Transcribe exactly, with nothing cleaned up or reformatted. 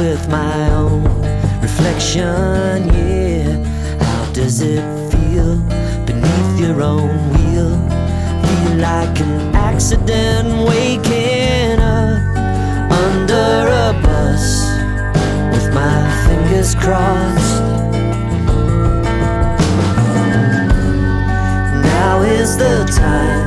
with my own reflection, yeah. How does it feel beneath your own wheel? Feel like an accident waking up under a bus with my fingers crossed. Now is the time